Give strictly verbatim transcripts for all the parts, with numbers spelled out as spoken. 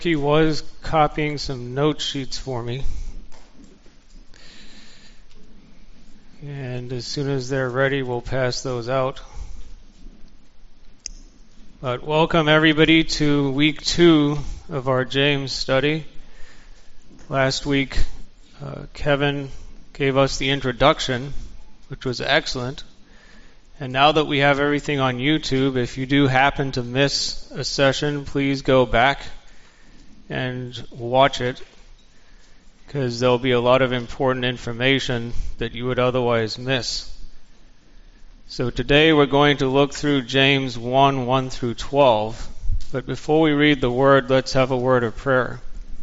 He was copying some note sheets for me. And as soon as they're ready, we'll pass those out. But welcome everybody to week two of our James study. Last week, uh, Kevin gave us the introduction, which was excellent. And now that we have everything on YouTube, if you do happen to miss a session, please go back and watch it, because there'll be a lot of important information that you would otherwise miss. So today we're going to look through James one, one through twelve. But before we read the word, let's have a word of prayer.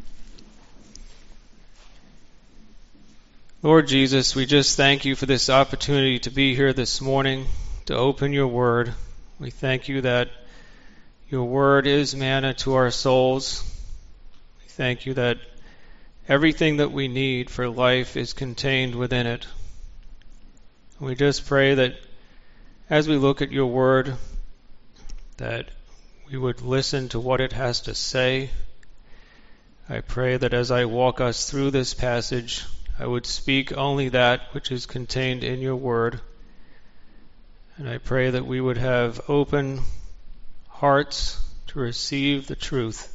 Lord Jesus, we just thank you for this opportunity to be here this morning, to open your word. We thank you that your word is manna to our souls. We thank you that everything that we need for life is contained within it. We just pray that as we look at your word, that we would listen to what it has to say. I pray that as I walk us through this passage, I would speak only that which is contained in your word. And I pray that we would have open hearts to receive the truth.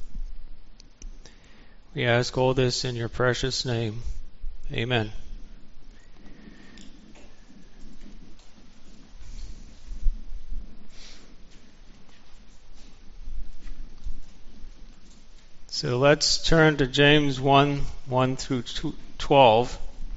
We ask all this in your precious name. Amen. So let's turn to James one, one through twelve.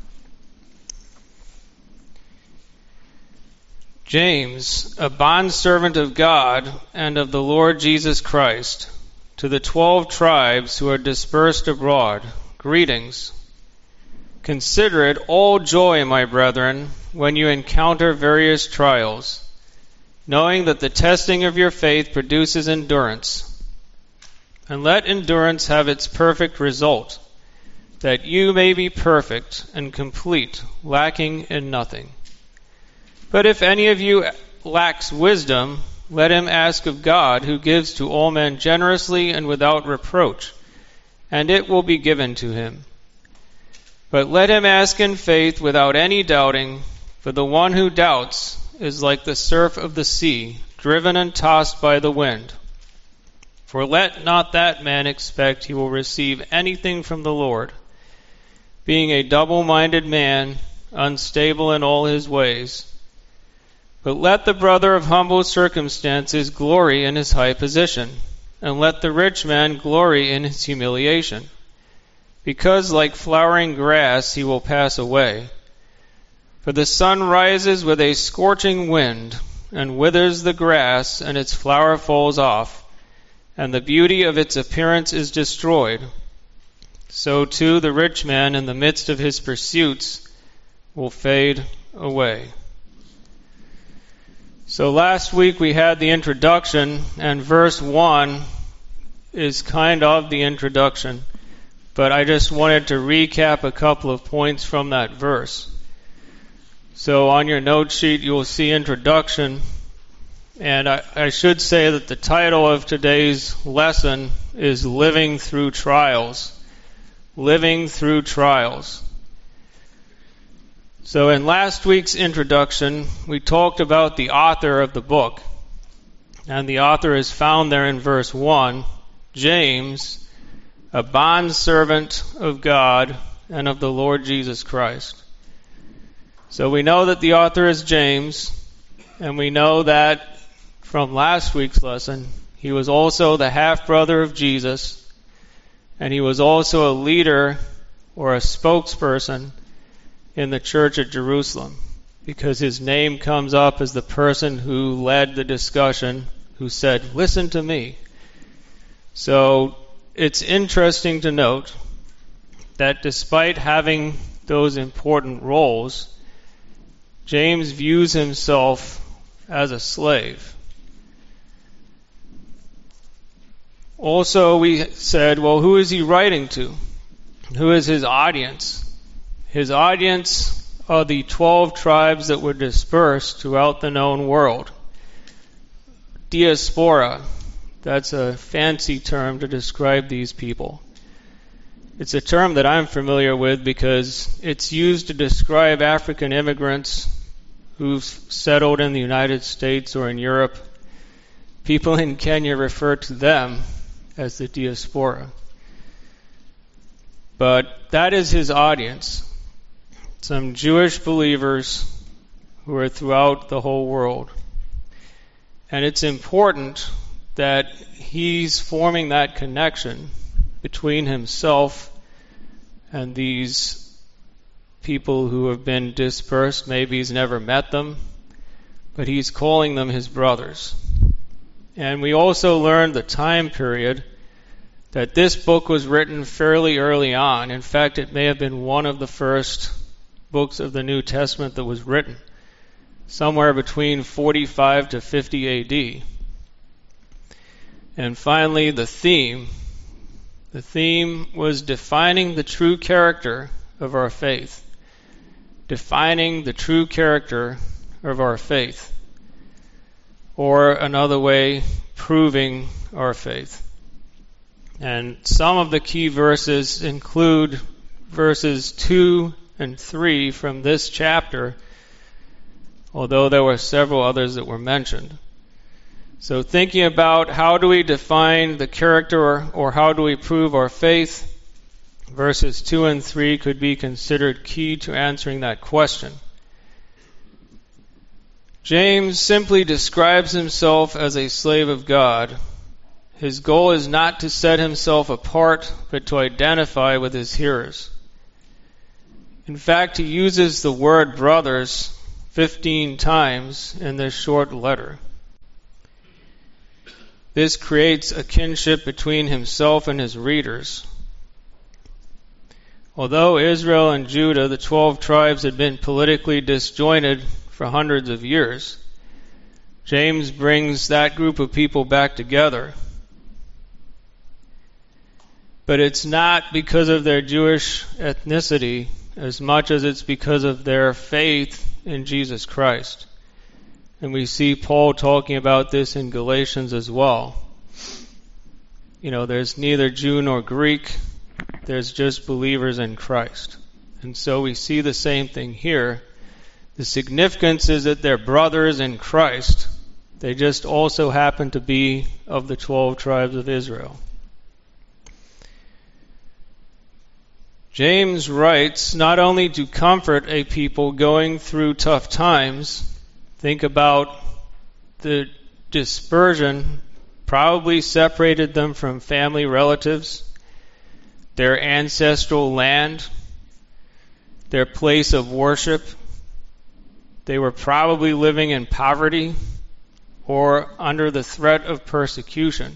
James, a bondservant of God and of the Lord Jesus Christ, to the twelve tribes who are dispersed abroad, greetings. Consider it all joy, my brethren, when you encounter various trials, knowing that the testing of your faith produces endurance. And let endurance have its perfect result, that you may be perfect and complete, lacking in nothing. But if any of you lacks wisdom, let him ask of God, who gives to all men generously and without reproach, and it will be given to him. But let him ask in faith without any doubting, for the one who doubts is like the surf of the sea, driven and tossed by the wind. For let not that man expect he will receive anything from the Lord, being a double-minded man, unstable in all his ways. But let the brother of humble circumstances glory in his high position, and let the rich man glory in his humiliation, because like flowering grass he will pass away. For the sun rises with a scorching wind, and withers the grass, and its flower falls off, and the beauty of its appearance is destroyed. So too the rich man in the midst of his pursuits will fade away. So last week we had the introduction, and verse one is kind of the introduction, but I just wanted to recap a couple of points from that verse. So on your note sheet you will see introduction, and I, I should say that the title of today's lesson is Living Through Trials. Living Through Trials. So in last week's introduction, we talked about the author of the book. And the author is found there in verse one, James, a bondservant of God and of the Lord Jesus Christ. So we know that the author is James, and we know that from last week's lesson, he was also the half-brother of Jesus, and he was also a leader or a spokesperson in the church at Jerusalem, because his name comes up as the person who led the discussion, who said, listen to me. So it's interesting to note that despite having those important roles, James views himself as a slave. Also, we said, well, who is he writing to? Who is his audience? His audience are the twelve tribes that were dispersed throughout the known world. Diaspora, That's a fancy term to describe these people. It's a term that I'm familiar with because it's used to describe African immigrants who've settled in the United States or in Europe. People in Kenya refer to them as the diaspora. But that is his audience. Some Jewish believers who are throughout the whole world. And it's important that he's forming that connection between himself and these people who have been dispersed. Maybe he's never met them, but he's calling them his brothers. And we also learned the time period that this book was written fairly early on. In fact, it may have been one of the first books of the New Testament that was written, somewhere between forty-five to fifty A D. And finally, the theme. The theme was defining the true character of our faith. Defining the true character of our faith. Or another way, proving our faith. And some of the key verses include verses two and three from this chapter, although there were several others that were mentioned. So thinking about how do we define the character or, or how do we prove our faith, verses two and three could be considered key to answering that question. James simply describes himself as a slave of God. His goal is not to set himself apart, but to identify with his hearers. In fact, he uses the word brothers fifteen times in this short letter. This creates a kinship between himself and his readers. Although Israel and Judah, the twelve tribes, had been politically disjointed for hundreds of years, James brings that group of people back together. But it's not because of their Jewish ethnicity as much as it's because of their faith in Jesus Christ. And we see Paul talking about this in Galatians as well. You know, there's neither Jew nor Greek. There's just believers in Christ. And so we see the same thing here. The significance is that they're brothers in Christ. They just also happen to be of the twelve tribes of Israel. James writes not only to comfort a people going through tough times. Think about the dispersion probably separated them from family relatives, their ancestral land, their place of worship. They were probably living in poverty or under the threat of persecution.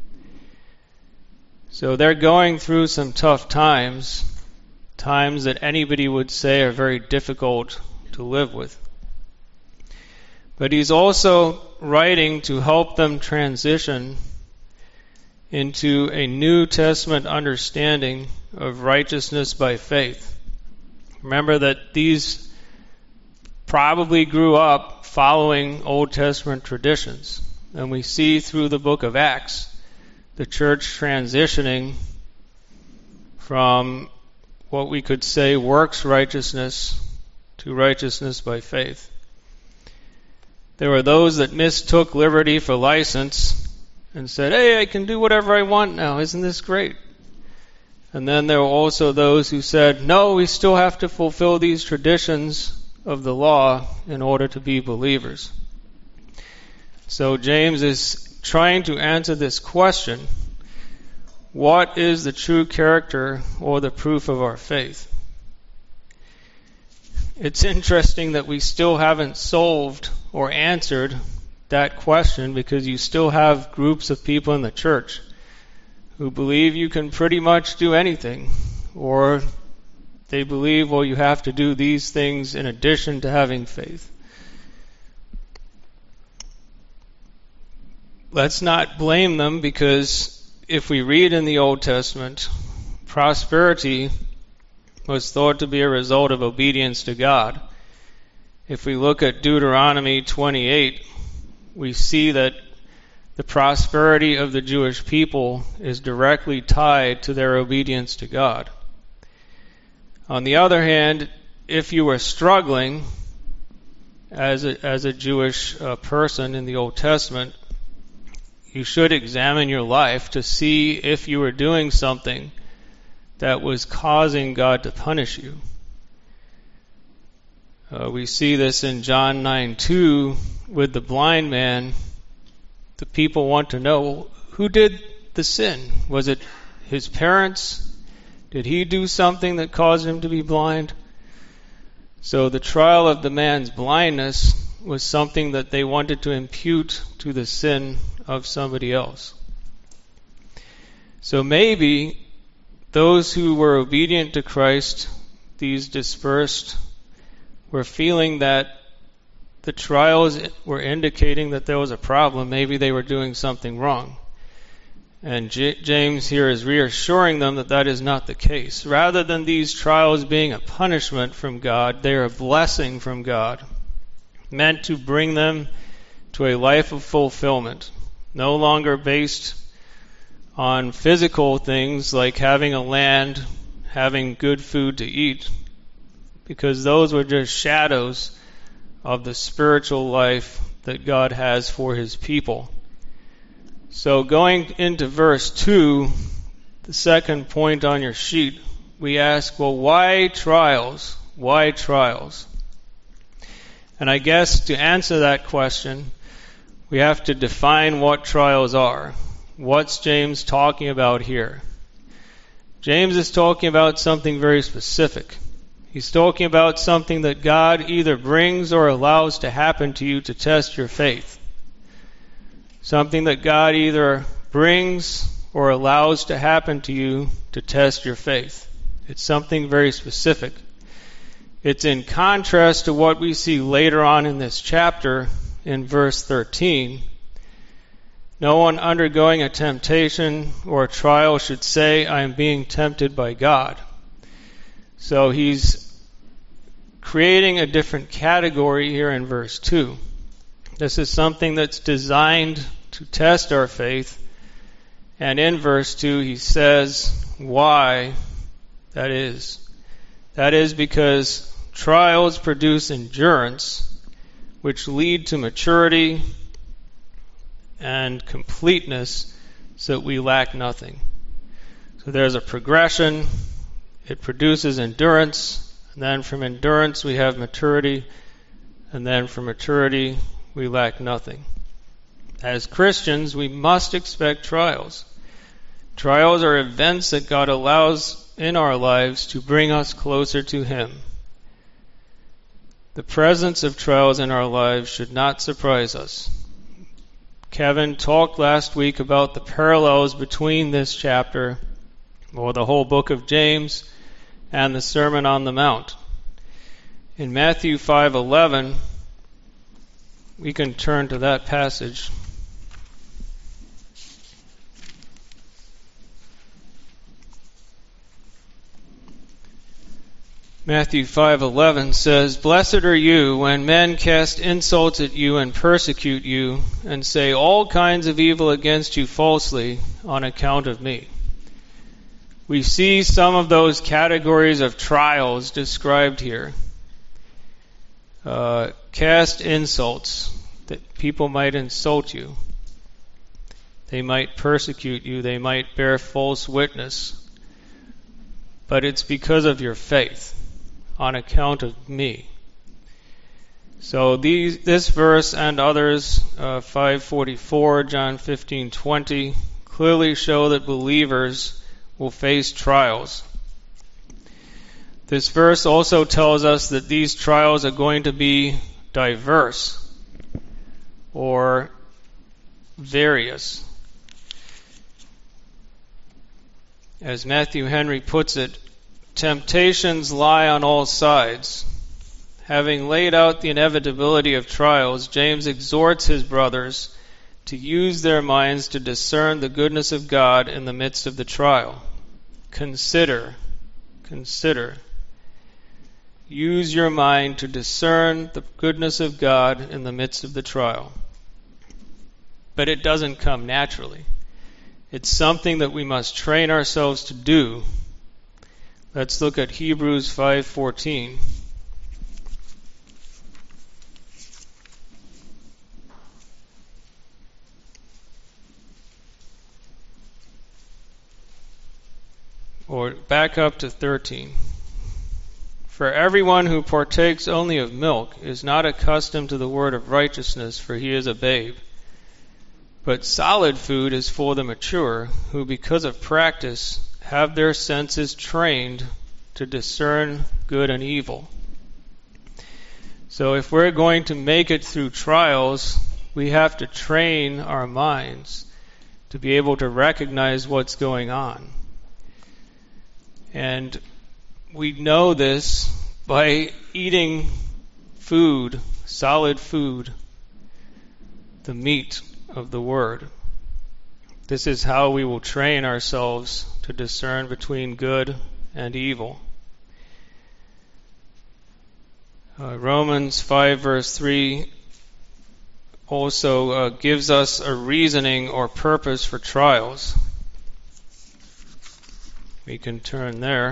So they're going through some tough times, times that anybody would say are very difficult to live with. But he's also writing to help them transition into a New Testament understanding of righteousness by faith. Remember that these probably grew up following Old Testament traditions. And we see through the book of Acts the church transitioning from what we could say works righteousness to righteousness by faith. There were those that mistook liberty for license and said, hey, I can do whatever I want now. Isn't this great? And then there were also those who said, no, we still have to fulfill these traditions of the law in order to be believers. So James is trying to answer this question. What is the true character or the proof of our faith? It's interesting that we still haven't solved or answered that question because you still have groups of people in the church who believe you can pretty much do anything, or they believe, well, you have to do these things in addition to having faith. Let's not blame them, because if we read in the Old Testament, prosperity was thought to be a result of obedience to God. If we look at Deuteronomy twenty-eight, we see that the prosperity of the Jewish people is directly tied to their obedience to God. On the other hand, if you were struggling as a, as a Jewish uh, person in the Old Testament, you should examine your life to see if you were doing something that was causing God to punish you. Uh, we see this in John nine two with the blind man. The people want to know, who did the sin? Was it his parents? Did he do something that caused him to be blind? So the trial of the man's blindness was something that they wanted to impute to the sin of somebody else. So maybe those who were obedient to Christ, these dispersed, were feeling that the trials were indicating that there was a problem. Maybe they were doing something wrong. And J- James here is reassuring them that that is not the case. Rather than these trials being a punishment from God, they are a blessing from God, meant to bring them to a life of fulfillment, no longer based on physical things like having a land, having good food to eat, because those were just shadows of the spiritual life that God has for his people. So going into verse two, the second point on your sheet, we ask, well, why trials? Why trials? And I guess to answer that question, we have to define what trials are. What's James talking about here? James is talking about something very specific. He's talking about something that God either brings or allows to happen to you to test your faith. Something that God either brings or allows to happen to you to test your faith. It's something very specific. It's in contrast to what we see later on in this chapter in verse thirteen. No one undergoing a temptation or a trial should say, I am being tempted by God. So he's creating a different category here in verse two. This is something that's designed to test our faith. And in verse two he says why that is. That is because trials produce endurance, which lead to maturity and completeness, so that we lack nothing. So there's a progression. It produces endurance, and then from endurance we have maturity, and then from maturity we lack nothing. As Christians, we must expect trials. Trials are events that God allows in our lives to bring us closer to Him. The presence of trials in our lives should not surprise us. Kevin talked last week about the parallels between this chapter, or the whole book of James, and the Sermon on the Mount. In Matthew five eleven, we can turn to that passage. Matthew five eleven says, Blessed are you when men cast insults at you and persecute you, and say all kinds of evil against you falsely on account of me. We see some of those categories of trials described here. Uh, cast insults, that people might insult you. They might persecute you. They might bear false witness. But it's because of your faith, on account of me. So these, this verse and others, uh, five forty-four, John fifteen twenty, clearly show that believers will face trials. This verse also tells us that these trials are going to be diverse or various. As Matthew Henry puts it, temptations lie on all sides. Having laid out the inevitability of trials, James exhorts his brothers to use their minds to discern the goodness of God in the midst of the trial. Consider, consider. Use your mind to discern the goodness of God in the midst of the trial. but it doesn't come naturally. It's something that we must train ourselves to do. Let's look at Hebrews five fourteen. Or back up to thirteen. For everyone who partakes only of milk is not accustomed to the word of righteousness, for he is a babe. But solid food is for the mature, who because of practice have their senses trained to discern good and evil. So if we're going to make it through trials, we have to train our minds to be able to recognize what's going on. And we know this by eating food, solid food, the meat of the Word. This is how we will train ourselves to discern between good and evil. Uh, Romans five verse three also uh, gives us a reasoning or purpose for trials. We can turn there.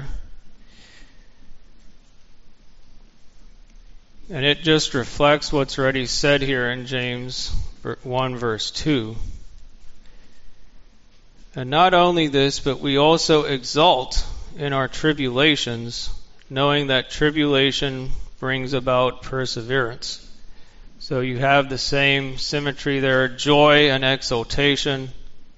And it just reflects what's already said here in James one verse two. And not only this, but we also exult in our tribulations, knowing that tribulation brings about perseverance. So you have the same symmetry there, joy and exultation,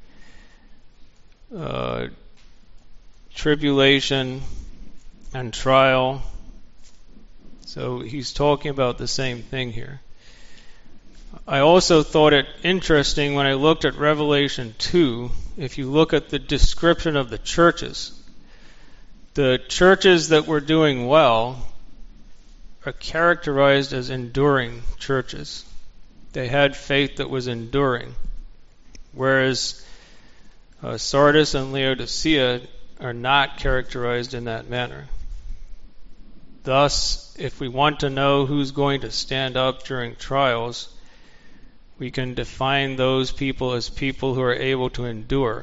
uh, tribulation and trial. So he's talking about the same thing here. I also thought it interesting when I looked at Revelation two, if you look at the description of the churches, the churches that were doing well are characterized as enduring churches. They had faith that was enduring, whereas uh, Sardis and Laodicea are not characterized in that manner. Thus, if we want to know who's going to stand up during trials, we can define those people as people who are able to endure.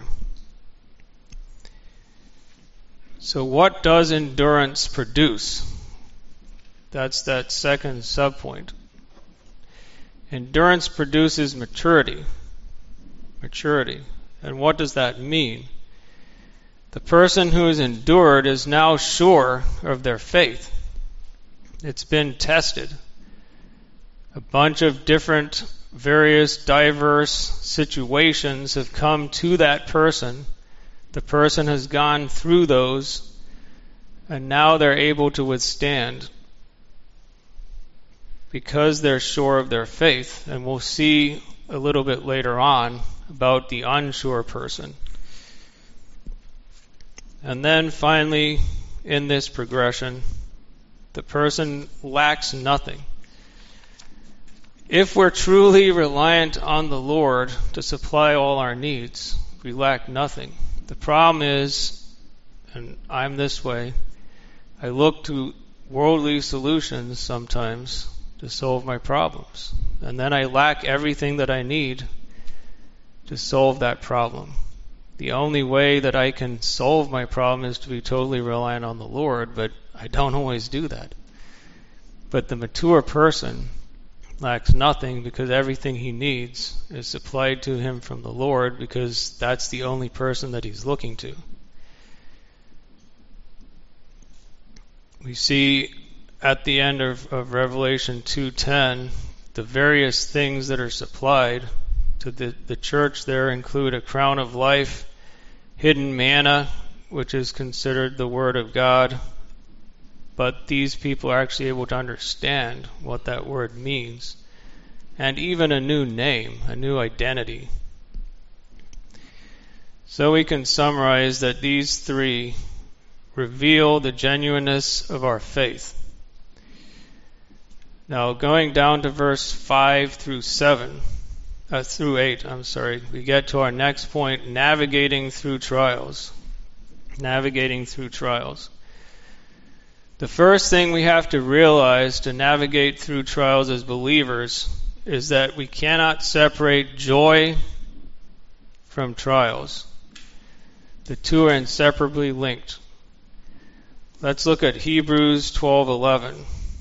So what does endurance produce? That's that second subpoint. Endurance produces maturity. Maturity. And what does that mean? The person who has endured is now sure of their faith. It's been tested. A bunch of different, various, diverse situations have come to that person. The person has gone through those, and now they're able to withstand because they're sure of their faith. And we'll see a little bit later on about the unsure person. And then finally, in this progression, the person lacks nothing. If we're truly reliant on the Lord to supply all our needs, we lack nothing. The problem is, and I'm this way, I look to worldly solutions sometimes to solve my problems. And then I lack everything that I need to solve that problem. The only way that I can solve my problem is to be totally reliant on the Lord, but I don't always do that. But the mature person lacks nothing because everything he needs is supplied to him from the Lord, because that's the only person that he's looking to. We see at the end of, of Revelation two ten, the various things that are supplied to the, the church there include a crown of life, hidden manna, which is considered the Word of God, but these people are actually able to understand what that word means, and even a new name, a new identity. So we can summarize that these three reveal the genuineness of our faith. Now, going down to verse five through seven, uh, through eight, I'm sorry, we get to our next point, navigating through trials. Navigating through trials. The first thing we have to realize to navigate through trials as believers is that we cannot separate joy from trials. The two are inseparably linked. Let's look at Hebrews twelve eleven.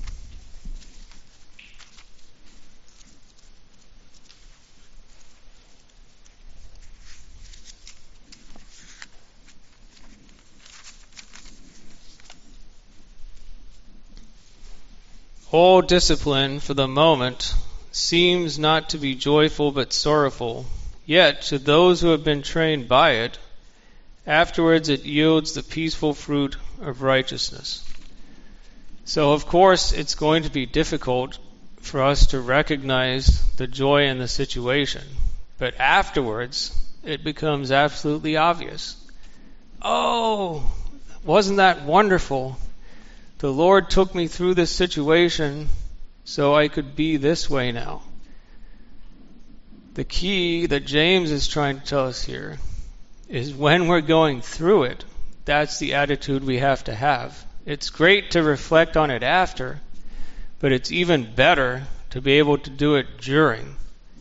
All discipline for the moment seems not to be joyful but sorrowful, yet to those who have been trained by it, afterwards it yields the peaceful fruit of righteousness. So of course it's going to be difficult for us to recognize the joy in the situation, but afterwards it becomes absolutely obvious. Oh, wasn't that wonderful? The Lord took me through this situation so I could be this way now. The key that James is trying to tell us here is when we're going through it, that's the attitude we have to have. It's great to reflect on it after, but it's even better to be able to do it during.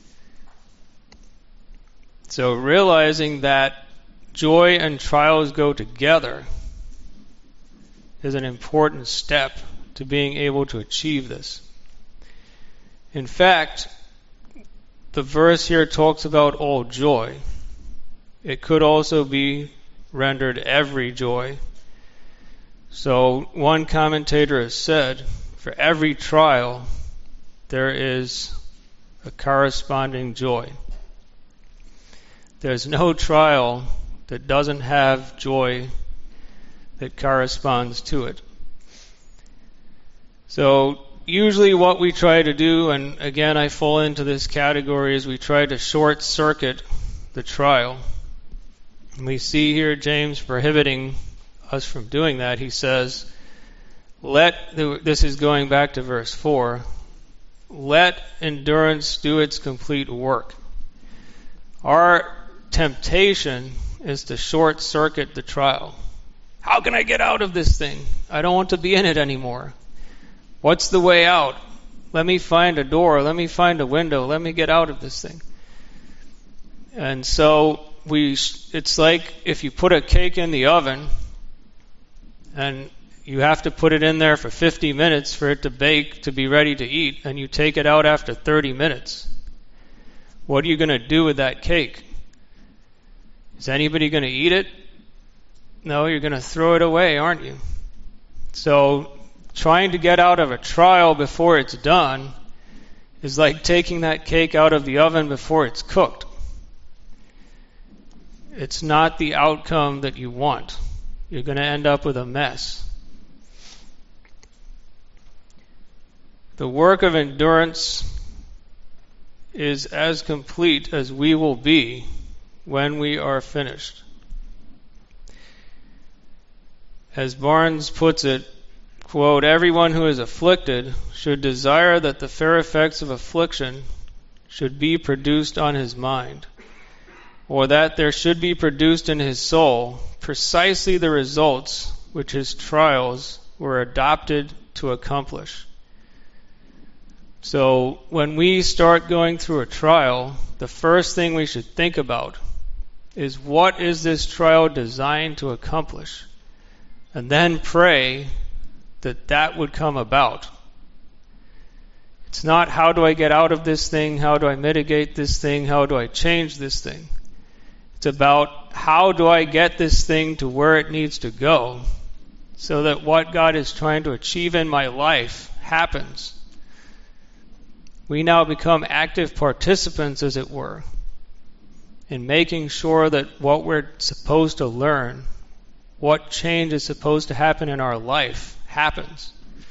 So realizing that joy and trials go together is an important step to being able to achieve this. In fact, the verse here talks about all joy. It could also be rendered every joy. So one commentator has said, for every trial, there is a corresponding joy. There's no trial that doesn't have joy that corresponds to it. So usually what we try to do, and again I fall into this category, is we try to short circuit the trial. And we see here James prohibiting us from doing that. He says, let, this is going back to verse four, let endurance do its complete work. Our temptation is to short circuit the trial. How can I get out of this thing? I don't want to be in it anymore. What's the way out? Let me find a door. Let me find a window. Let me get out of this thing. And so we, it's like if you put a cake in the oven and you have to put it in there for fifty minutes for it to bake to be ready to eat, and you take it out after thirty minutes. What are you going to do with that cake? Is anybody going to eat it? No, you're going to throw it away, aren't you? So trying to get out of a trial before it's done is like taking that cake out of the oven before it's cooked. It's not the outcome that you want. You're going to end up with a mess. The work of endurance is as complete as we will be when we are finished. As Barnes puts it, quote, everyone who is afflicted should desire that the fair effects of affliction should be produced on his mind, or that there should be produced in his soul precisely the results which his trials were adopted to accomplish. So when we start going through a trial, the first thing we should think about is, what is this trial designed to accomplish? And then pray that that would come about. It's not, how do I get out of this thing? How do I mitigate this thing? How do I change this thing? It's about, how do I get this thing to where it needs to go so that what God is trying to achieve in my life happens. We now become active participants, as it were, in making sure that what we're supposed to learn, what change is supposed to happen in our life, happens.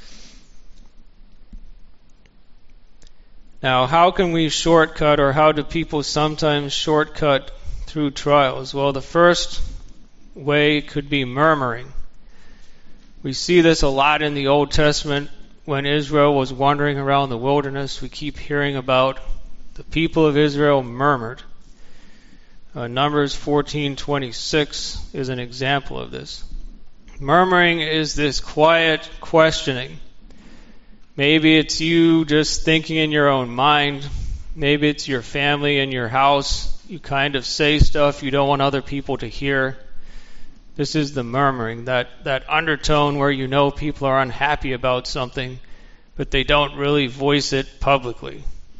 Now, how can we shortcut, or how do people sometimes shortcut through trials? Well, the first way could be murmuring. We see this a lot in the Old Testament. When Israel was wandering around the wilderness, we keep hearing about the people of Israel murmured. Uh, Numbers fourteen twenty-six is an example of this. Murmuring is this quiet questioning. Maybe it's you just thinking in your own mind. Maybe it's your family in your house You kind of say stuff you don't want other people to hear. This is the murmuring, that, that undertone where you know people are unhappy about something, but they don't really voice it publicly.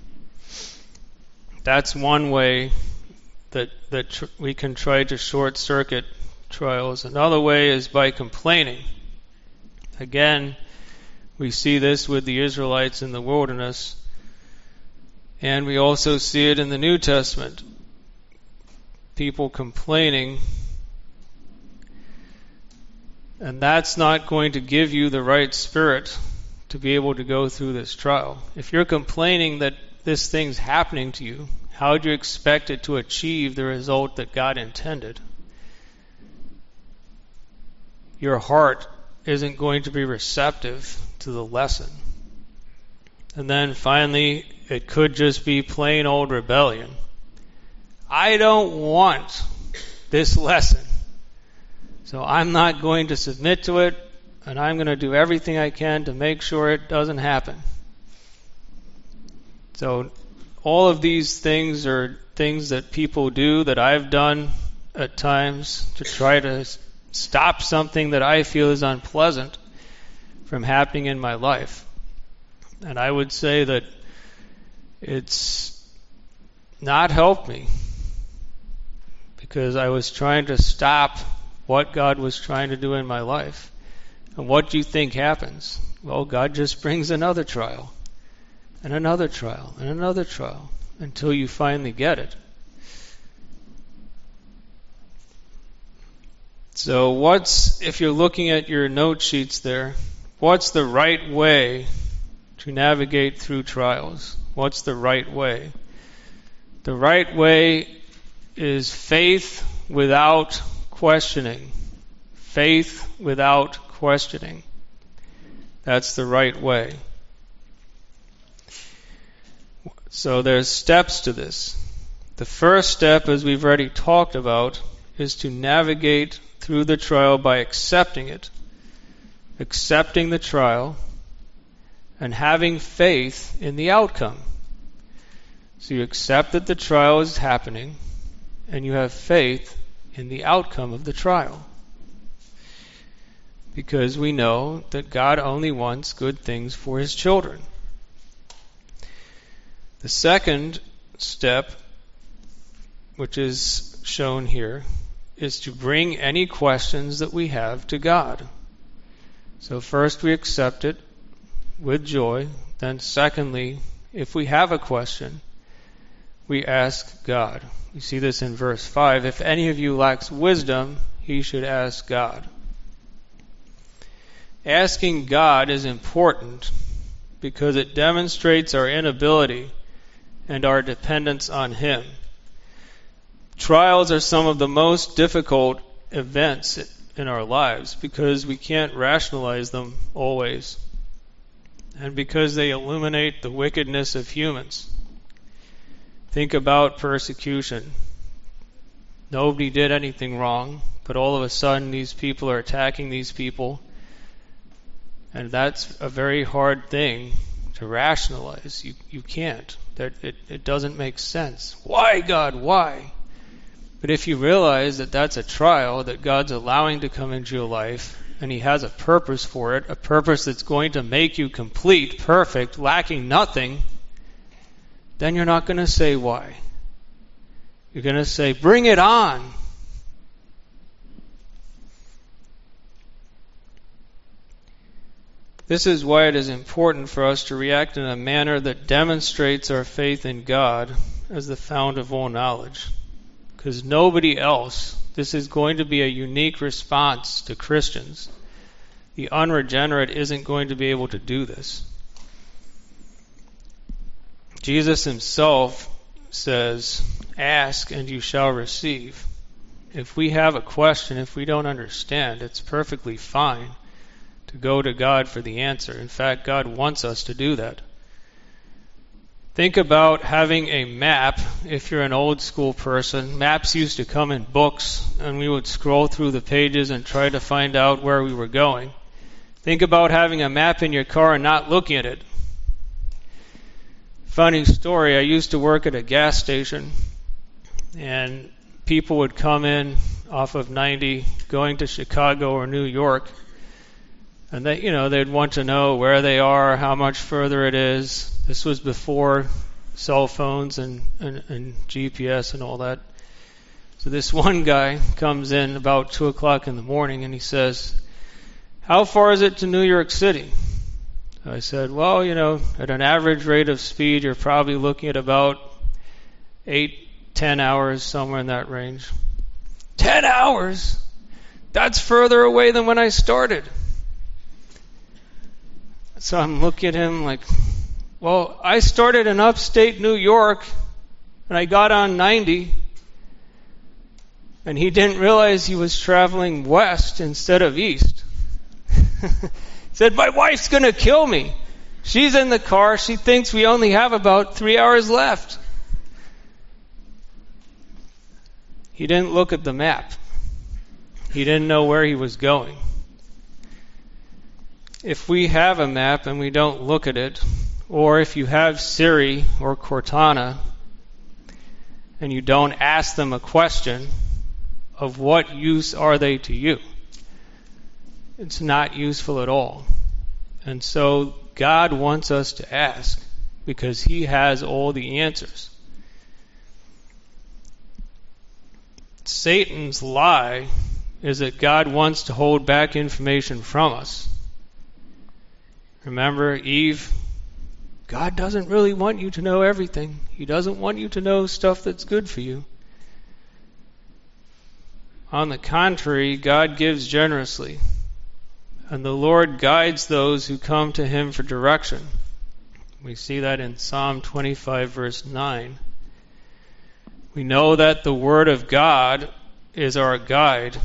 That's one way that, that tr- we can try to short-circuit trials. Another way is by complaining. Again, we see this with the Israelites in the wilderness, and we also see it in the New Testament. People complaining, and that's not going to give you the right spirit to be able to go through this trial. If you're complaining that this thing's happening to you, how do you expect it to achieve the result that God intended? Your heart isn't going to be receptive to the lesson. And then finally, it could just be plain old rebellion. I don't want this lesson, so I'm not going to submit to it, and I'm going to do everything I can to make sure it doesn't happen. So all of these things are things that people do, that I've done at times to try to stop something that I feel is unpleasant from happening in my life. And I would say that it's not helped me, because I was trying to stop what God was trying to do in my life. And what do you think happens? Well, God just brings another trial, and another trial, and another trial, until you finally get it. So what's, if you're looking at your note sheets there, what's the right way to navigate through trials? What's the right way? The right way is faith without questioning. Faith without questioning. That's the right way. So there's steps to this. The first step, as we've already talked about, is to navigate through the trial by accepting it. Accepting the trial and having faith in the outcome. So you accept that the trial is happening, and you have faith in the outcome of the trial. Because we know that God only wants good things for His children. The second step, which is shown here, is to bring any questions that we have to God. So first we accept it with joy. Then secondly, if we have a question, we ask God. You see this in verse five. If any of you lacks wisdom, he should ask God. Asking God is important because it demonstrates our inability and our dependence on Him. Trials are some of the most difficult events in our lives because we can't rationalize them always, and because they illuminate the wickedness of humans. Think about persecution. Nobody did anything wrong, but all of a sudden these people are attacking these people, and that's a very hard thing to rationalize. You you can't. That it, it doesn't make sense. Why, God? Why? But if you realize that that's a trial that God's allowing to come into your life, and He has a purpose for it, a purpose that's going to make you complete, perfect, lacking nothing, then you're not going to say why. You're going to say, bring it on. This is why it is important for us to react in a manner that demonstrates our faith in God as the fount of all knowledge. Because nobody else, this is going to be a unique response to Christians. The unregenerate isn't going to be able to do this. Jesus Himself says, ask and you shall receive. If we have a question, if we don't understand, it's perfectly fine to go to God for the answer. In fact, God wants us to do that. Think about having a map. If you're an old school person, maps used to come in books, and we would scroll through the pages and try to find out where we were going. Think about having a map in your car and not looking at it. Funny story, I used to work at a gas station, and people would come in off of ninety going to Chicago or New York, and they, you know, they'd want to know where they are, how much further it is. This was before cell phones and, and, and G P S and all that. So this one guy comes in about two o'clock in the morning and he says, "How far is it to New York City?" I said, "Well, you know, at an average rate of speed, you're probably looking at about eight, ten hours, somewhere in that range." Ten hours? That's further away than when I started. So I'm looking at him like, well, I started in upstate New York and I got on ninety, and he didn't realize he was traveling west instead of east. He said, "My wife's going to kill me. She's in the car. She thinks we only have about three hours left." He didn't look at the map. He didn't know where he was going. If we have a map and we don't look at it, or if you have Siri or Cortana and you don't ask them a question, of what use are they to you? It's not useful at all. And so God wants us to ask because He has all the answers. Satan's lie is that God wants to hold back information from us. Remember Eve? God doesn't really want you to know everything. He doesn't want you to know stuff that's good for you. On the contrary, God gives generously, and the Lord guides those who come to Him for direction. We see that in Psalm twenty-five, verse nine. We know that the Word of God is our guide.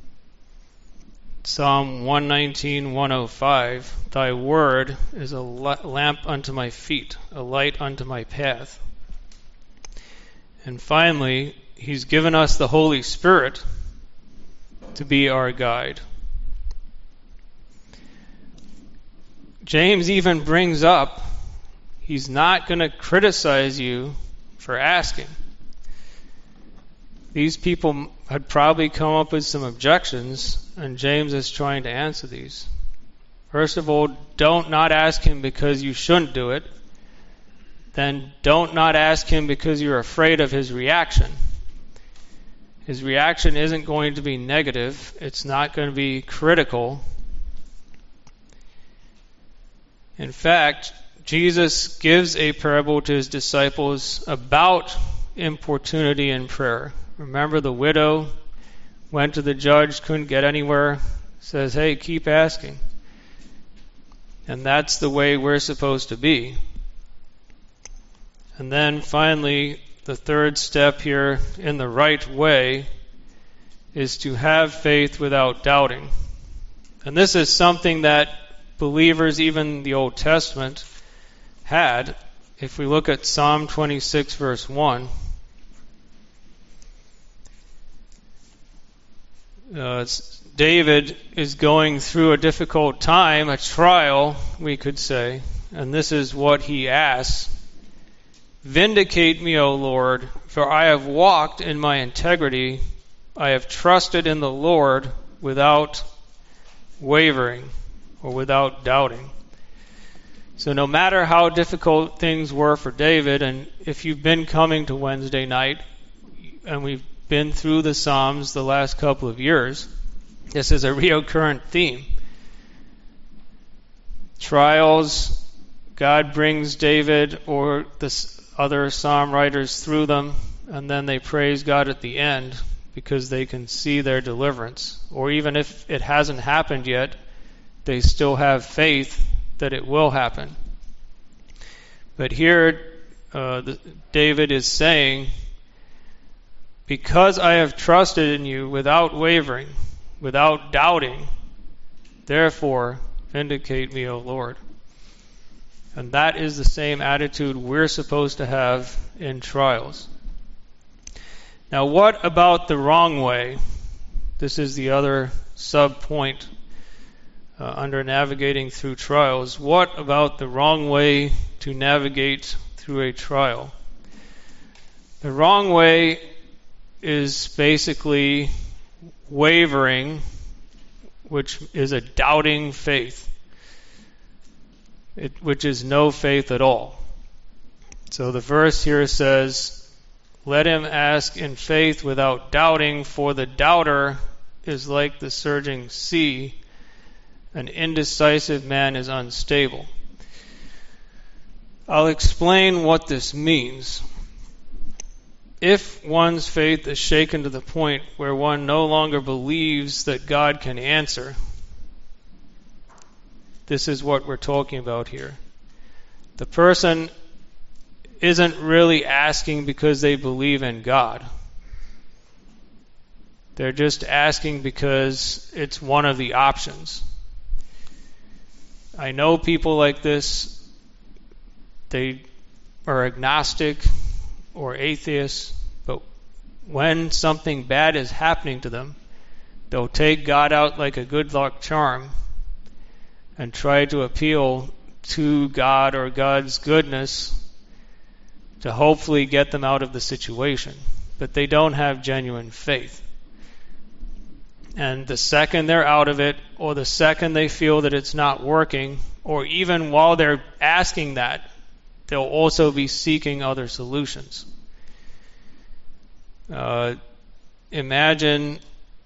Psalm one nineteen, one oh five, "Thy word is a lamp unto my feet, a light unto my path." And finally, He's given us the Holy Spirit to be our guide. James even brings up, he's not going to criticize you for asking. These people had probably come up with some objections, and James is trying to answer these. First of all, don't not ask him because you shouldn't do it. Then don't not ask him because you're afraid of his reaction. His reaction isn't going to be negative. It's not going to be critical. In fact, Jesus gives a parable to his disciples about importunity in prayer. Remember, the widow went to the judge, couldn't get anywhere, says, "Hey, keep asking." And that's the way we're supposed to be. And then finally, the third step here in the right way is to have faith without doubting. And this is something that believers, even the Old Testament, had. If we look at Psalm twenty-six, verse one, uh, David is going through a difficult time, a trial, we could say, and this is what he asks: "Vindicate me, O Lord, for I have walked in my integrity. I have trusted in the Lord without wavering," or without doubting. So no matter how difficult things were for David, and if you've been coming to Wednesday night, and we've been through the Psalms the last couple of years, this is a recurrent theme. Trials, God brings David or the other psalm writers through them, and then they praise God at the end because they can see their deliverance. Or even if it hasn't happened yet, they still have faith that it will happen. But here, uh, the, David is saying, "Because I have trusted in you without wavering, without doubting, therefore vindicate me, O Lord." And that is the same attitude we're supposed to have in trials. Now, what about the wrong way? This is the other sub-point uh, under navigating through trials. What about the wrong way to navigate through a trial? The wrong way is basically wavering, which is a doubting faith, it, which is no faith at all. So the verse here says, let him ask in faith without doubting, for the doubter is like the surging sea. An indecisive man is unstable. I'll explain what this means. If one's faith is shaken to the point where one no longer believes that God can answer, this is what we're talking about here. The person isn't really asking because they believe in God. They're just asking because it's one of the options. I know people like this. They are agnostic or atheists, but when something bad is happening to them, they'll take God out like a good luck charm and try to appeal to God or God's goodness to hopefully get them out of the situation. But they don't have genuine faith. And the second they're out of it, or the second they feel that it's not working, or even while they're asking that, they'll also be seeking other solutions. Uh, imagine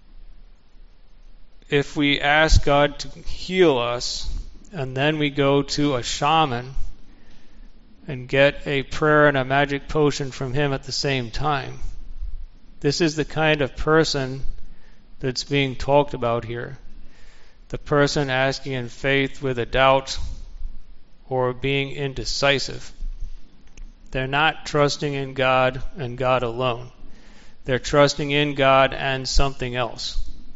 if we ask God to heal us, and then we go to a shaman and get a prayer and a magic potion from him at the same time. This is the kind of person that's being talked about here. The person asking in faith with a doubt or being indecisive. They're not trusting in God and God alone. They're trusting in God and something else.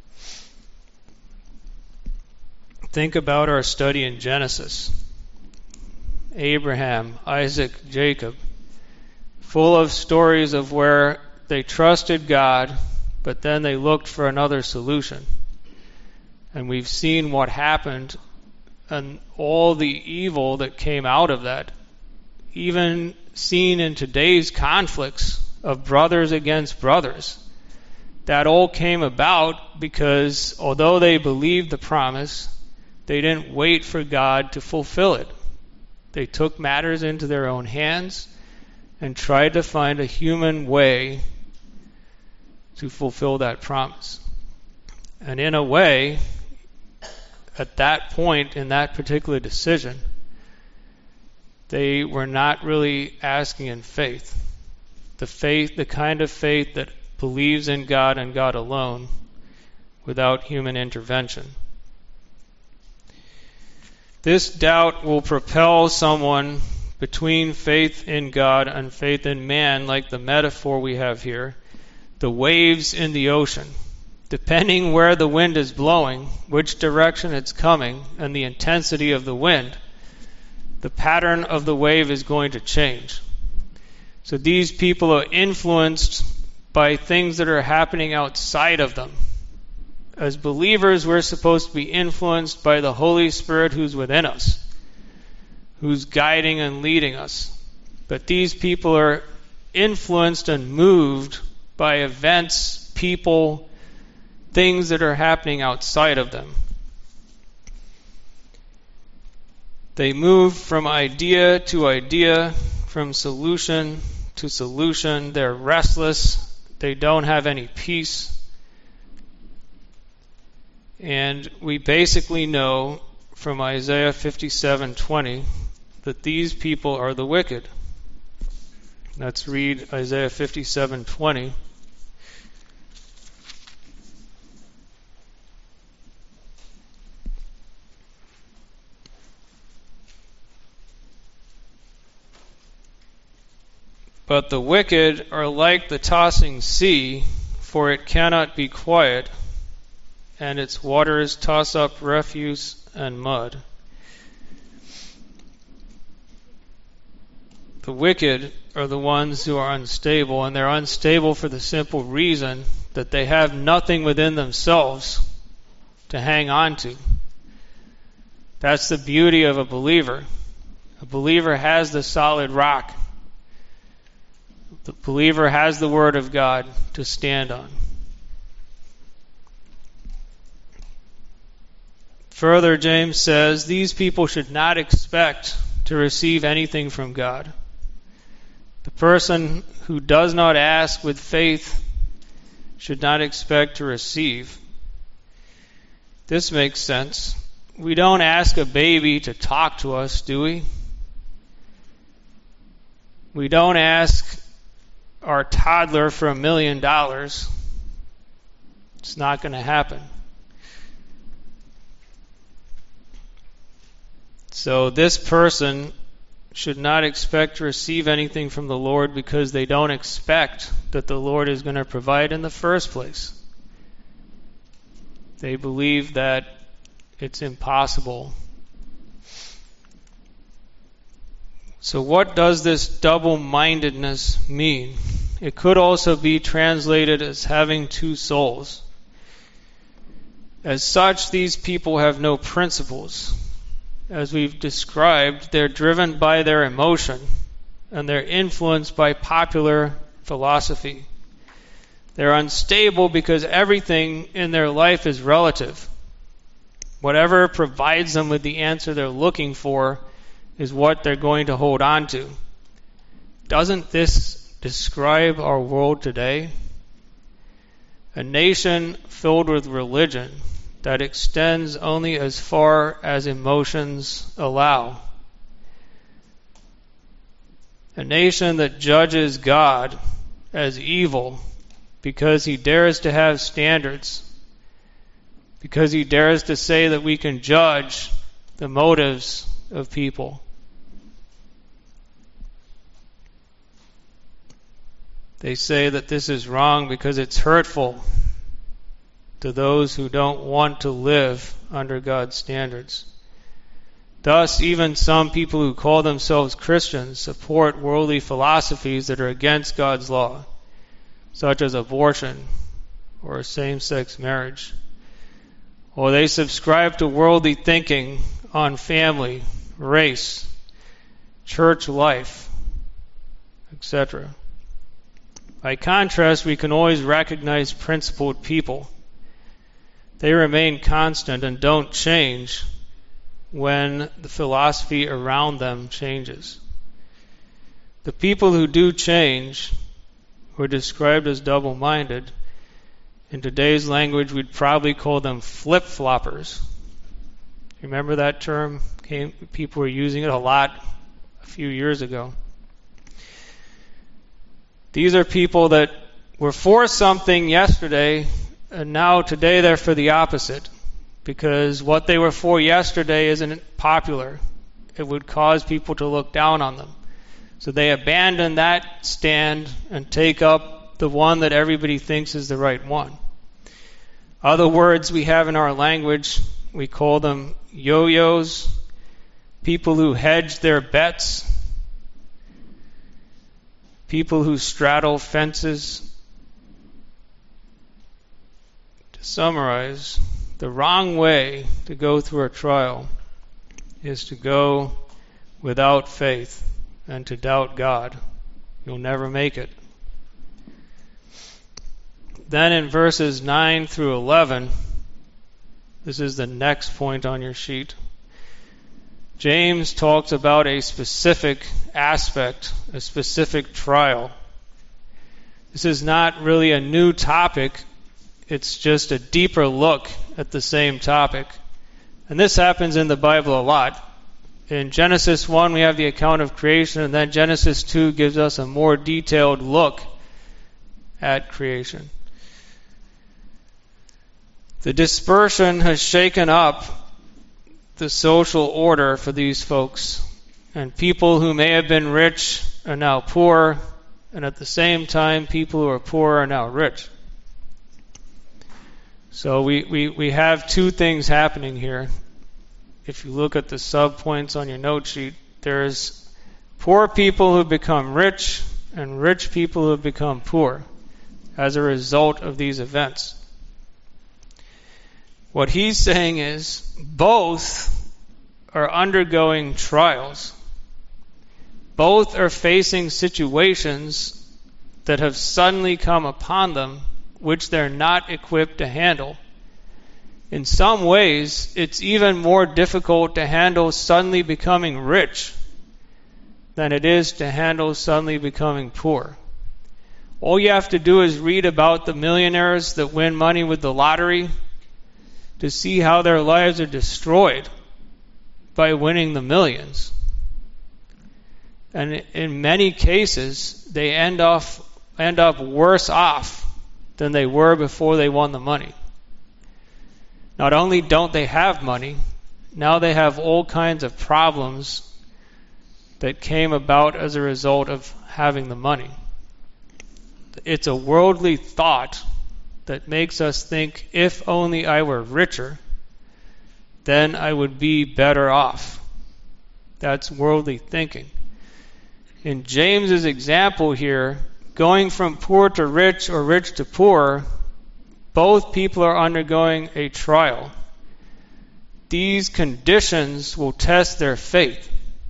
Think about our study in Genesis. Abraham, Isaac, Jacob, full of stories of where they trusted God, but then they looked for another solution. And we've seen what happened and all the evil that came out of that. Even seen in today's conflicts of brothers against brothers. That all came about because although they believed the promise, they didn't wait for God to fulfill it. They took matters into their own hands and tried to find a human way to fulfill that promise. And in a way, at that point, in that particular decision, they were not really asking in faith. The faith, the kind of faith that believes in God and God alone without human intervention. This doubt will propel someone between faith in God and faith in man, like the metaphor we have here, the waves in the ocean. Depending where the wind is blowing, which direction it's coming, and the intensity of the wind, the pattern of the wave is going to change. So these people are influenced by things that are happening outside of them. As believers, we're supposed to be influenced by the Holy Spirit who's within us, who's guiding and leading us. But these people are influenced and moved by events, people, things that are happening outside of them. They move from idea to idea, from solution to solution. They're restless. They don't have any peace. And we basically know from Isaiah fifty-seven twenty that these people are the wicked. Let's read Isaiah fifty-seven twenty. But the wicked are like the tossing sea, for it cannot be quiet, and its waters toss up refuse and mud. The wicked are the ones who are unstable, and they're unstable for the simple reason that they have nothing within themselves to hang on to. That's the beauty of a believer. A believer has the solid rock. The believer has the Word of God to stand on. Further, James says, these people should not expect to receive anything from God. The person who does not ask with faith should not expect to receive. This makes sense. We don't ask a baby to talk to us, do we? We don't ask our toddler for a million dollars. It's not going to happen. So this person should not expect to receive anything from the Lord because they don't expect that the Lord is going to provide in the first place. They believe that it's impossible. So what does this double-mindedness mean? It could also be translated as having two souls. As such, these people have no principles. As we've described, they're driven by their emotion, and they're influenced by popular philosophy. They're unstable because everything in their life is relative. Whatever provides them with the answer they're looking for is what they're going to hold on to. Doesn't this describe our world today? A nation filled with religion that extends only as far as emotions allow. A nation that judges God as evil because he dares to have standards, because he dares to say that we can judge the motives of people. They say that this is wrong because it's hurtful to those who don't want to live under God's standards. Thus, even some people who call themselves Christians support worldly philosophies that are against God's law, such as abortion or same-sex marriage. Or they subscribe to worldly thinking on family, race, church life, et cetera. By contrast, we can always recognize principled people. They remain constant and don't change when the philosophy around them changes. The people who do change, who are described as double-minded, in today's language we'd probably call them flip-floppers. Remember that term? Came, people were using it a lot a few years ago. These are people that were for something yesterday, and now today they're for the opposite, because what they were for yesterday isn't popular. It would cause people to look down on them. So they abandon that stand and take up the one that everybody thinks is the right one. Other words we have in our language, we call them yo-yos, people who hedge their bets, people who straddle fences. To summarize, the wrong way to go through a trial is to go without faith and to doubt God. You'll never make it. Then in verses nine through eleven, this is the next point on your sheet, James talks about a specific aspect, a specific trial. This is not really a new topic. It's just a deeper look at the same topic. And this happens in the Bible a lot. In Genesis one, we have the account of creation, and then Genesis two gives us a more detailed look at creation. The dispersion has shaken up the social order for these folks, and people who may have been rich are now poor, and at the same time, people who are poor are now rich. So we, we, we have two things happening here. If you look at the sub-points on your note sheet, there's poor people who become rich and rich people who have become poor as a result of these events. What he's saying is both are undergoing trials. Both are facing situations that have suddenly come upon them, which they're not equipped to handle. In some ways, it's even more difficult to handle suddenly becoming rich than it is to handle suddenly becoming poor. All you have to do is read about the millionaires that win money with the lottery to see how their lives are destroyed by winning the millions. And in many cases, they end up, end up worse off than they were before they won the money. Not only don't they have money, now they have all kinds of problems that came about as a result of having the money. It's a worldly thought that makes us think, if only I were richer, then I would be better off. That's worldly thinking. In James's example here, going from poor to rich or rich to poor, both people are undergoing a trial. These conditions will test their faith.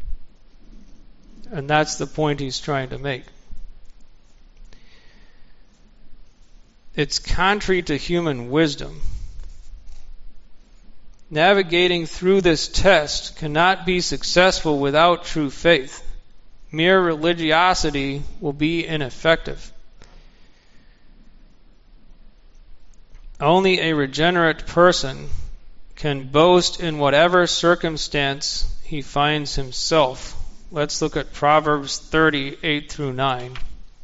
And that's the point he's trying to make. It's contrary to human wisdom. Navigating through this test cannot be successful without true faith. Mere religiosity will be ineffective. Only a regenerate person can boast in whatever circumstance he finds himself. Let's look at Proverbs thirty, eight through nine.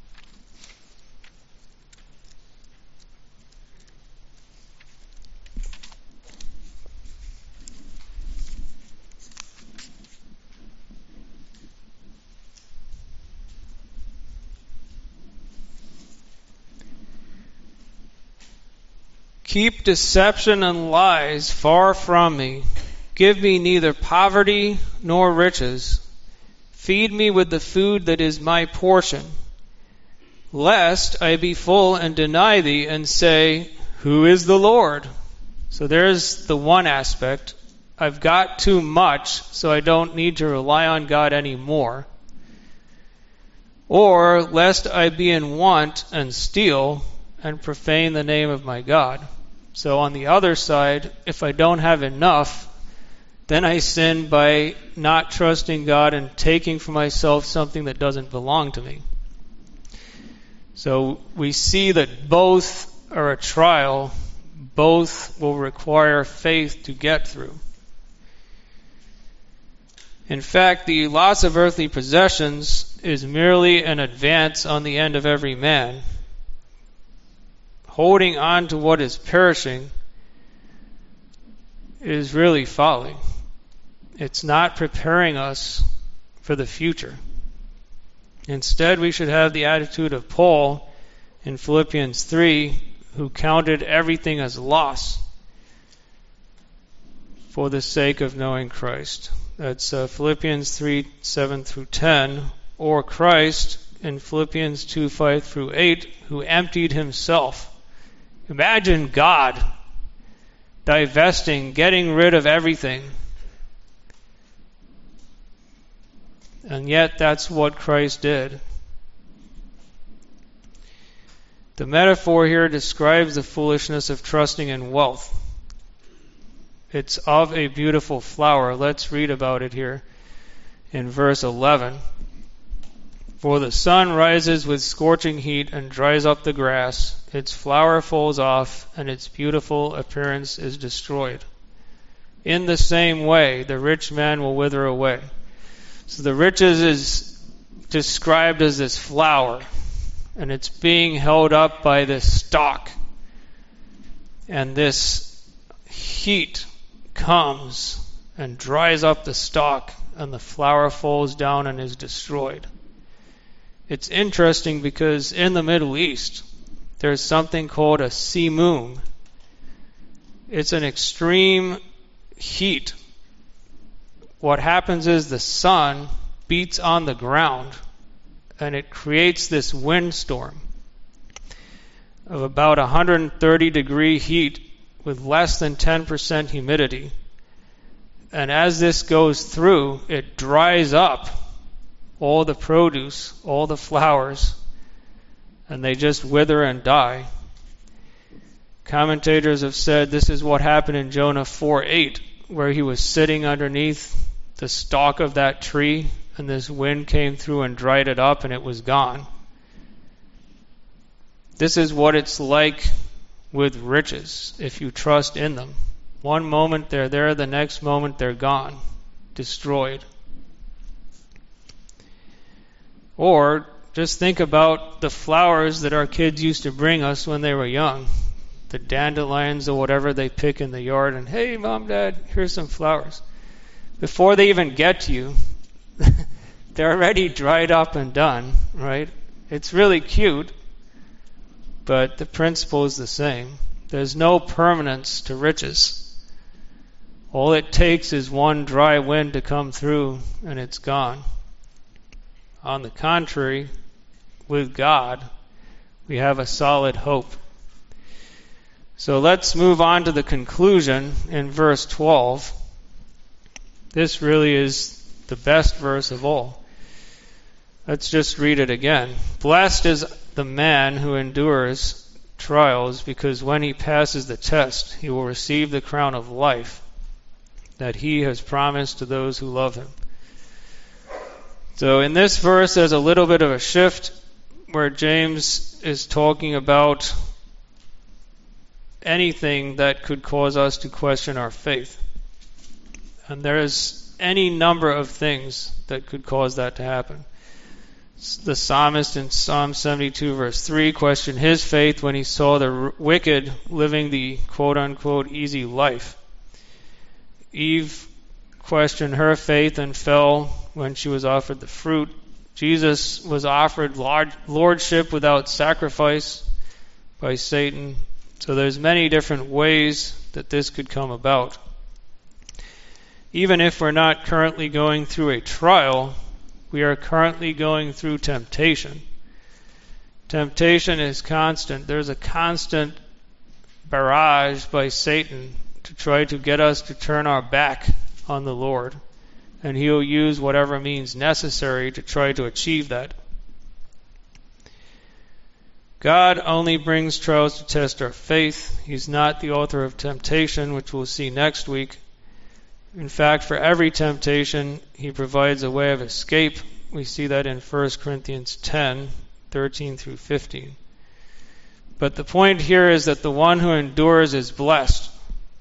Keep deception and lies far from me. Give me neither poverty nor riches. Feed me with the food that is my portion, lest I be full and deny thee and say, who is the Lord? So there's the one aspect. I've got too much, so I don't need to rely on God anymore. Or lest I be in want and steal and profane the name of my God. So on the other side, if I don't have enough, then I sin by not trusting God and taking for myself something that doesn't belong to me. So we see that both are a trial, both will require faith to get through. In fact, the loss of earthly possessions is merely an advance on the end of every man. Holding on to what is perishing is really folly. It's not preparing us for the future. Instead, we should have the attitude of Paul in Philippians three, who counted everything as loss for the sake of knowing Christ. That's uh, Philippians three, seven through ten, or Christ in Philippians two, five through eight, who emptied himself. Imagine God divesting, getting rid of everything. And yet that's what Christ did. The metaphor here describes the foolishness of trusting in wealth. It's of a beautiful flower. Let's read about it here in verse eleven. For the sun rises with scorching heat and dries up the grass. Its flower falls off, and its beautiful appearance is destroyed. In the same way, the rich man will wither away. So the riches is described as this flower, and it's being held up by this stalk. And this heat comes and dries up the stalk, and the flower falls down and is destroyed. It's interesting because in the Middle East, there's something called a simoon. It's an extreme heat. What happens is the sun beats on the ground, and it creates this windstorm of about one hundred thirty degree heat with less than ten percent humidity. And as this goes through, it dries up all the produce, all the flowers, and they just wither and die. Commentators have said this is what happened in Jonah four eight, where he was sitting underneath the stalk of that tree, and this wind came through and dried it up, and it was gone. This is what it's like with riches, if you trust in them. One moment they're there, the next moment they're gone, destroyed. Or just think about the flowers that our kids used to bring us when they were young. The dandelions or whatever they pick in the yard, and hey, Mom, Dad, here's some flowers. Before they even get to you, they're already dried up and done, right? It's really cute, but the principle is the same. There's no permanence to riches. All it takes is one dry wind to come through, and it's gone. On the contrary, with God, we have a solid hope. So let's move on to the conclusion in verse twelve. This really is the best verse of all. Let's just read it again. Blessed is the man who endures trials, because when he passes the test, he will receive the crown of life that he has promised to those who love him. So in this verse, there's a little bit of a shift where James is talking about anything that could cause us to question our faith. And there is any number of things that could cause that to happen. The psalmist in Psalm seventy-two verse three questioned his faith when he saw the wicked living the quote-unquote easy life. Eve questioned her faith and fell when she was offered the fruit. Jesus was offered lordship without sacrifice by Satan. So there's many different ways that this could come about. Even if we're not currently going through a trial, we are currently going through temptation. Temptation is constant. There's a constant barrage by Satan to try to get us to turn our back on the Lord. And he'll use whatever means necessary to try to achieve that. God only brings trials to test our faith. He's not the author of temptation, which we'll see next week. In fact, for every temptation, he provides a way of escape. We see that in First Corinthians ten, thirteen through fifteen. But the point here is that the one who endures is blessed.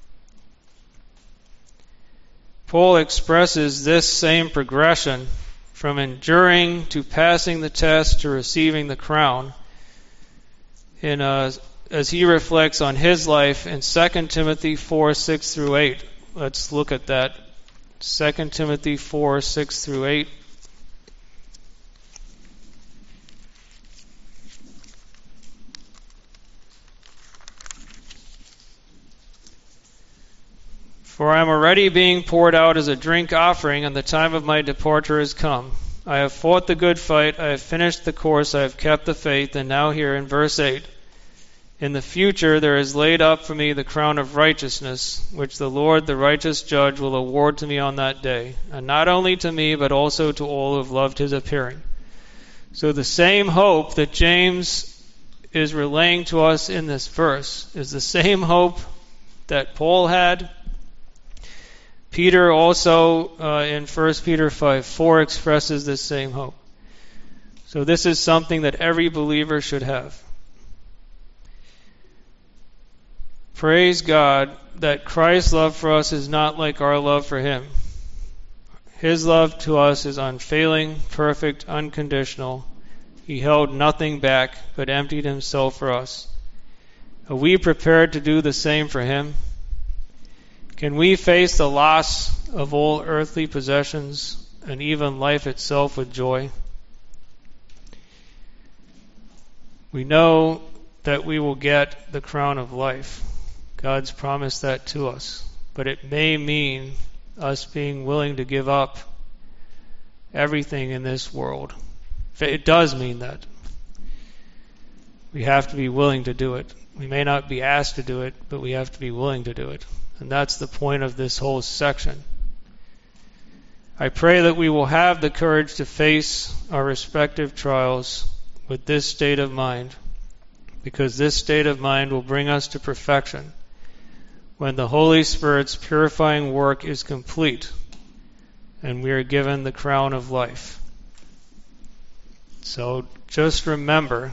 Paul expresses this same progression from enduring to passing the test to receiving the crown in uh, as he reflects on his life in Second Timothy four, six through eight. Let's look at that. Second Timothy four, six through eight. For I am already being poured out as a drink offering, and the time of my departure is come. I have fought the good fight, I have finished the course, I have kept the faith, and now here in verse eight, in the future there is laid up for me the crown of righteousness, which the Lord, the righteous judge, will award to me on that day, and not only to me, but also to all who have loved his appearing. So the same hope that James is relaying to us in this verse is the same hope that Paul had. Peter also uh, in First Peter five four expresses this same hope. So this is something that every believer should have. Praise God that Christ's love for us is not like our love for him. His love to us is unfailing, perfect, unconditional. He held nothing back, but emptied himself for us. Are we prepared to do the same for him? Can we face the loss of all earthly possessions and even life itself with joy? We know that we will get the crown of life. God's promised that to us. But it may mean us being willing to give up everything in this world. It does mean that. We have to be willing to do it. We may not be asked to do it, but we have to be willing to do it. And that's the point of this whole section. I pray that we will have the courage to face our respective trials with this state of mind, because this state of mind will bring us to perfection when the Holy Spirit's purifying work is complete and we are given the crown of life. So just remember,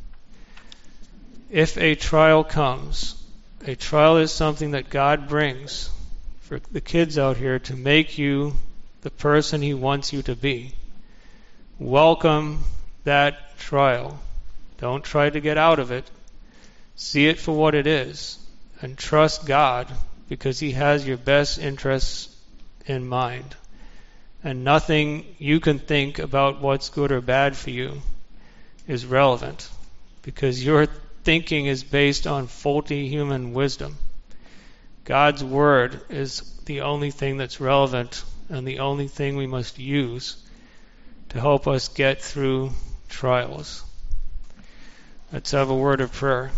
if a trial comes, a trial is something that God brings for the kids out here to make you the person He wants you to be. Welcome that trial. Don't try to get out of it. See it for what it is, and trust God, because He has your best interests in mind. And nothing you can think about what's good or bad for you is relevant, because your thinking is based on faulty human wisdom. God's Word is the only thing that's relevant and the only thing we must use to help us get through trials. Let's have a word of prayer.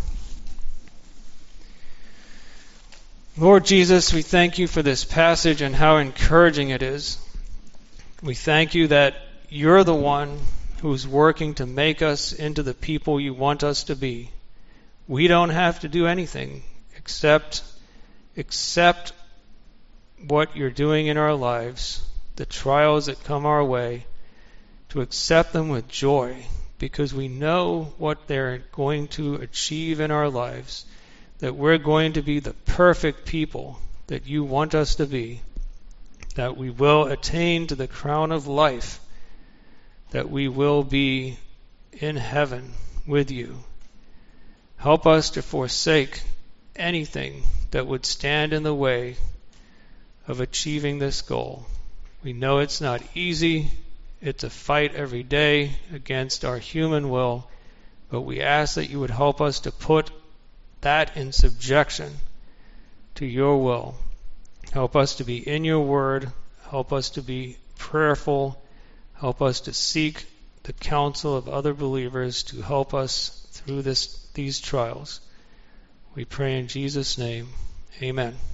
Lord Jesus, we thank You for this passage and how encouraging it is. We thank You that You're the one who's working to make us into the people You want us to be. We don't have to do anything except accept what You're doing in our lives, the trials that come our way, to accept them with joy, because we know what they're going to achieve in our lives, that we're going to be the perfect people that You want us to be, that we will attain to the crown of life, that we will be in heaven with You. Help us to forsake anything that would stand in the way of achieving this goal. We know it's not easy. It's a fight every day against our human will, but we ask that You would help us to put that in subjection to Your will. Help us to be in Your Word. Help us to be prayerful. Help us to seek the counsel of other believers to help us through this, these trials. We pray in Jesus' name. Amen.